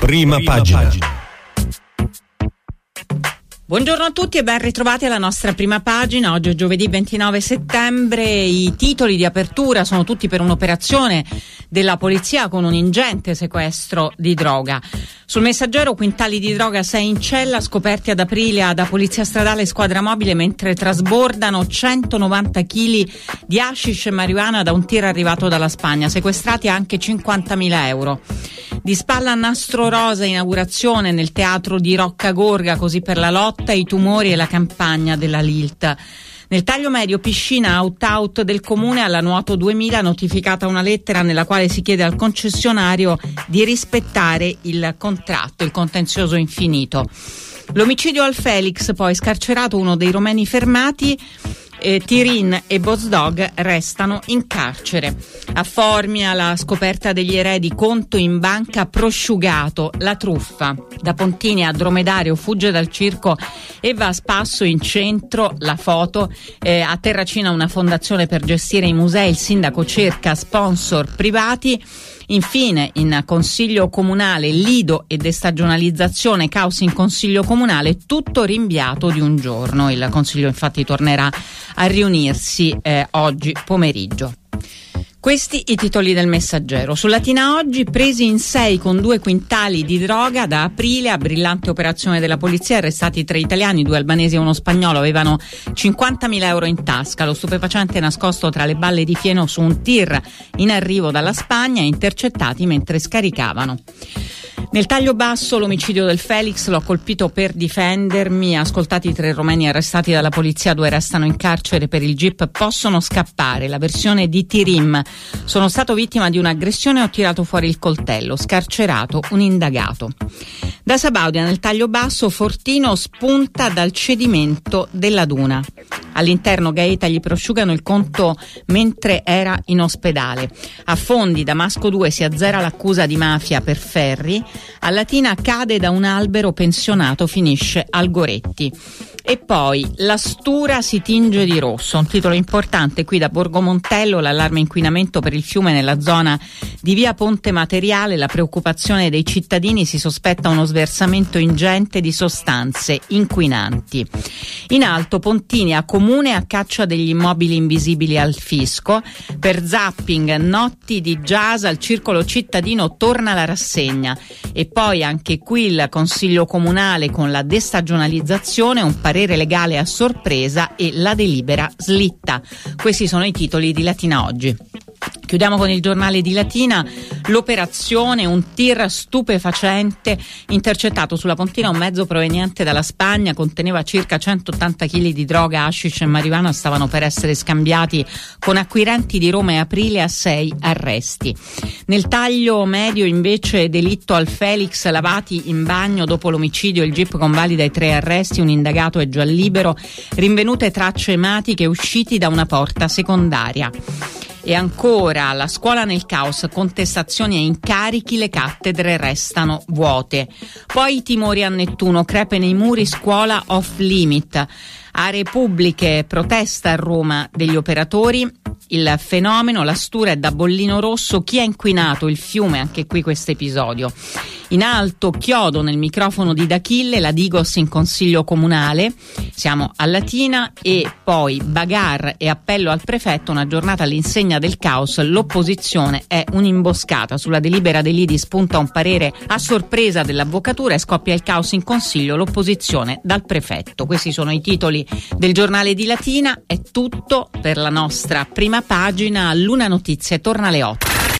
Prima pagina. Buongiorno a tutti e ben ritrovati alla nostra prima pagina. Oggi è giovedì 29 settembre. I titoli di apertura sono tutti per un'operazione della polizia con un ingente sequestro di droga. Sul Messaggero, quintali di droga, 6 in cella, scoperti ad Aprilia da polizia stradale e squadra mobile mentre trasbordano 190 kg di hashish e marijuana da un tir arrivato dalla Spagna, sequestrati anche 50.000 euro. Di spalla a Nastro Rosa, inaugurazione nel teatro di Roccagorga, così per la lotta ai tumori e la campagna della Lilt. Nel taglio medio, piscina out del comune alla Nuoto 2000, notificata una lettera nella quale si chiede al concessionario di rispettare il contratto, il contenzioso infinito. L'omicidio al Felix, poi scarcerato uno dei romeni fermati. Tirin e Bozdog restano in carcere. A Formia, la scoperta degli eredi, conto in banca prosciugato, la truffa. Da Pontini a Dromedario fugge dal circo e va a spasso in centro, la foto. A Terracina una fondazione per gestire i musei, il sindaco cerca sponsor privati. Infine, in Consiglio Comunale, Lido e destagionalizzazione, caos in Consiglio Comunale, tutto rinviato di un giorno. Il Consiglio infatti tornerà a riunirsi oggi pomeriggio. Questi i titoli del Messaggero. Su Latina Oggi, presi in 6 con 2 quintali di droga da Aprilia, brillante operazione della polizia, arrestati 3 italiani, 2 albanesi e uno spagnolo, avevano 50.000 euro in tasca. Lo stupefacente nascosto tra le balle di fieno su un tir in arrivo dalla Spagna, intercettati mentre scaricavano. Nel taglio basso, l'omicidio del Felix, l'ho colpito per difendermi, ascoltati 3 romeni arrestati dalla polizia, 2 restano in carcere per il GIP, possono scappare. La versione di Tirim: sono stato vittima di un'aggressione e ho tirato fuori il coltello, scarcerato un indagato. Da Sabaudia, nel taglio basso, Fortino spunta dal cedimento della duna. All'interno, Gaeta gli prosciugano il conto mentre era in ospedale. A Fondi, Damasco 2, si azzera l'accusa di mafia per Ferri. A Latina, cade da un albero pensionato, finisce al Goretti. E poi la Stura si tinge di rosso, un titolo importante qui da Borgo Montello, l'allarme inquinamento per il fiume nella zona di via Ponte Materiale, la preoccupazione dei cittadini, si sospetta uno sversamento ingente di sostanze inquinanti. In alto, Pontini, a comune a caccia degli immobili invisibili al fisco, per zapping, notti di jazz, al circolo cittadino torna la rassegna. E poi anche qui il Consiglio Comunale con la destagionalizzazione, un parere legale a sorpresa e la delibera slitta. Questi sono i titoli di Latina Oggi. Chiudiamo con il giornale di Latina. L'operazione, un tir stupefacente intercettato sulla Pontina, un mezzo proveniente dalla Spagna, conteneva circa 180 kg di droga, hashish e marijuana, stavano per essere scambiati con acquirenti di Roma e Aprilia, 6 arresti. Nel taglio medio invece, delitto al Felix, lavati in bagno dopo l'omicidio, il GIP convalida i 3 arresti, un indagato è già libero, rinvenute tracce ematiche usciti da una porta secondaria. E ancora, la scuola nel caos, contestazioni e incarichi, le cattedre restano vuote. Poi i timori a Nettuno, crepe nei muri, scuola off limit. Aree pubbliche, protesta a Roma degli operatori. Il fenomeno, la Stura è da bollino rosso, chi ha inquinato il fiume, anche qui questo episodio. In alto, chiodo nel microfono di D'Achille, la Digos in Consiglio Comunale, siamo a Latina. E poi bagarre e appello al prefetto, una giornata all'insegna del caos, l'opposizione è un'imboscata. Sulla delibera dei lidi spunta un parere a sorpresa dell'avvocatura e scoppia il caos in Consiglio, l'opposizione dal prefetto. Questi sono i titoli del giornale di Latina. È tutto per la nostra prima pagina. Luna Notizie torna alle 8.